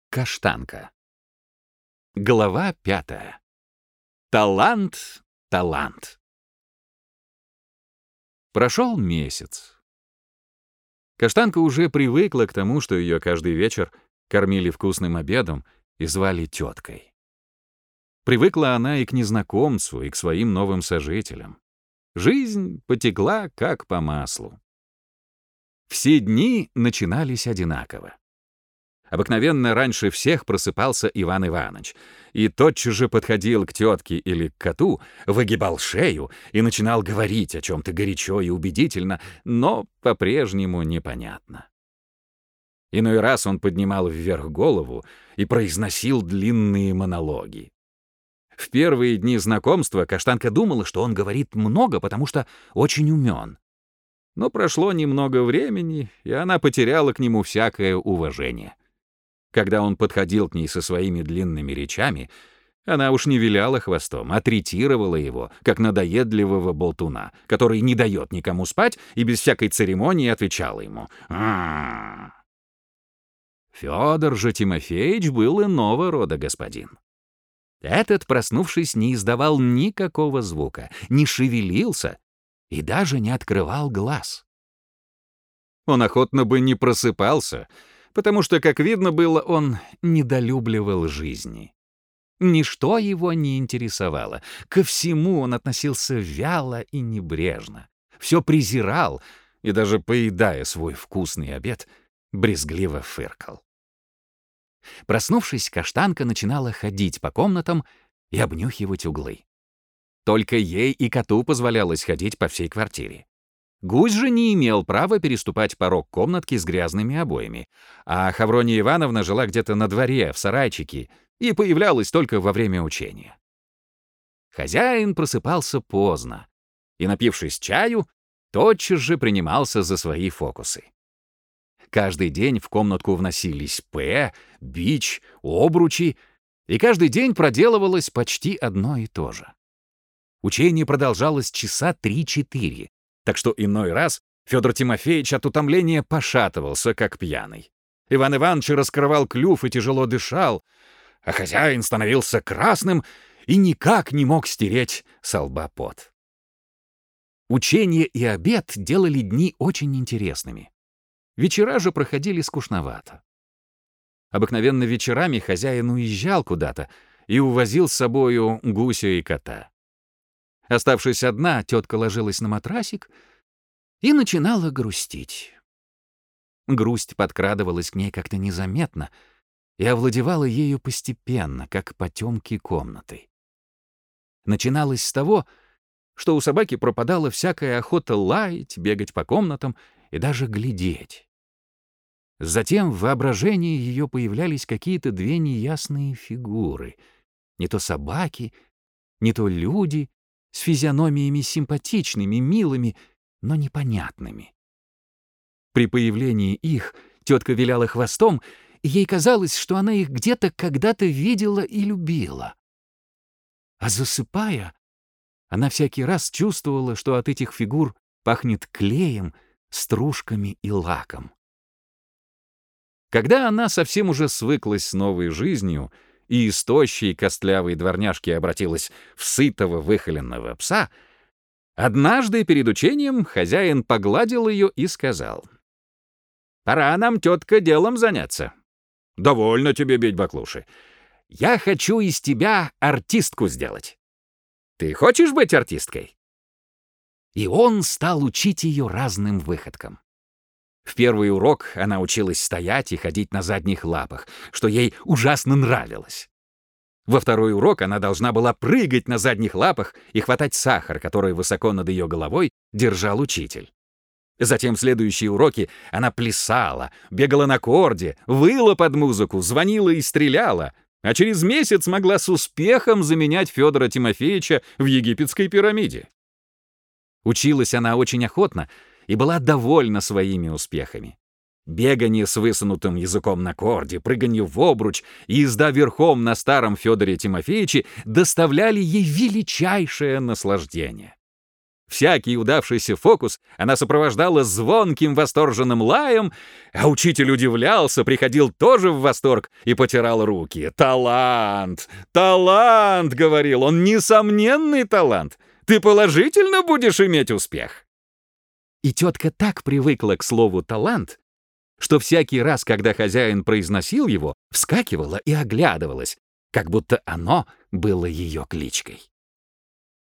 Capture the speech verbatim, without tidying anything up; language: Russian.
Каштанка. Глава пятая. Талант, талант. Прошел месяц. Каштанка уже привыкла к тому, что ее каждый вечер кормили вкусным обедом и звали теткой. Привыкла она и к незнакомцу, и к своим новым сожителям. Жизнь потекла как по маслу. Все дни начинались одинаково. Обыкновенно раньше всех просыпался Иван Иванович и тотчас же подходил к тетке или к коту, выгибал шею и начинал говорить о чем-то горячо и убедительно, но по-прежнему непонятно. Иной раз он поднимал вверх голову и произносил длинные монологи. В первые дни знакомства Каштанка думала, что он говорит много, потому что очень умен. Но прошло немного времени, и она потеряла к нему всякое уважение. Когда он подходил к ней со своими длинными речами, она уж не виляла хвостом, а третировала его, как надоедливого болтуна, который не дает никому спать и без всякой церемонии отвечала ему «М-м-м». Федор же Тимофеич был иного рода господин. Этот, проснувшись, не издавал никакого звука, не шевелился и даже не открывал глаз. Он охотно бы не просыпался, потому что, как видно было, он недолюбливал жизни. Ничто его не интересовало, ко всему он относился вяло и небрежно, все презирал и, даже поедая свой вкусный обед, брезгливо фыркал. Проснувшись, Каштанка начинала ходить по комнатам и обнюхивать углы. Только ей и коту позволялось ходить по всей квартире. Гусь же не имел права переступать порог комнатки с грязными обоями, а Хаврония Ивановна жила где-то на дворе, в сарайчике, и появлялась только во время учения. Хозяин просыпался поздно и, напившись чаю, тотчас же принимался за свои фокусы. Каждый день в комнатку вносились пэ, бич, обручи, и каждый день проделывалось почти одно и то же. Учение продолжалось часа три-четыре, так что иной раз Федор Тимофеевич от утомления пошатывался, как пьяный. Иван Иванович раскрывал клюв и тяжело дышал, а хозяин становился красным и никак не мог стереть со лба пот. Учение и обед делали дни очень интересными. Вечера же проходили скучновато. Обыкновенно вечерами хозяин уезжал куда-то и увозил с собою гуся и кота. Оставшись одна, тетка ложилась на матрасик и начинала грустить. Грусть подкрадывалась к ней как-то незаметно и овладевала ею постепенно, как потемки комнаты. Начиналось с того, что у собаки пропадала всякая охота лаять, бегать по комнатам и даже глядеть. Затем в воображении ее появлялись какие-то две неясные фигуры, не то собаки, не то люди, с физиономиями симпатичными, милыми, но непонятными. При появлении их тетка виляла хвостом, и ей казалось, что она их где-то когда-то видела и любила. А засыпая, она всякий раз чувствовала, что от этих фигур пахнет клеем, стружками и лаком. Когда она совсем уже свыклась с новой жизнью и из тощей костлявой дворняжки обратилась в сытого выхоленного пса, однажды перед учением хозяин погладил ее и сказал: «Пора нам, тетка, делом заняться. Довольно тебе бить баклуши. Я хочу из тебя артистку сделать. Ты хочешь быть артисткой?» И он стал учить ее разным выходкам. В первый урок она училась стоять и ходить на задних лапах, что ей ужасно нравилось. Во второй урок она должна была прыгать на задних лапах и хватать сахар, который высоко над ее головой держал учитель. Затем в следующие уроки она плясала, бегала на корде, выла под музыку, звонила и стреляла, а через месяц могла с успехом заменять Федора Тимофеевича в египетской пирамиде. Училась она очень охотно и была довольна своими успехами. Бегание с высунутым языком на корде, прыганье в обруч и езда верхом на старом Федоре Тимофеевиче доставляли ей величайшее наслаждение. Всякий удавшийся фокус она сопровождала звонким восторженным лаем, а учитель удивлялся, приходил тоже в восторг и потирал руки. «Талант! Талант!» — говорил он, — «несомненный талант! Ты положительно будешь иметь успех!» И тетка так привыкла к слову «талант», что всякий раз, когда хозяин произносил его, вскакивала и оглядывалась, как будто оно было ее кличкой.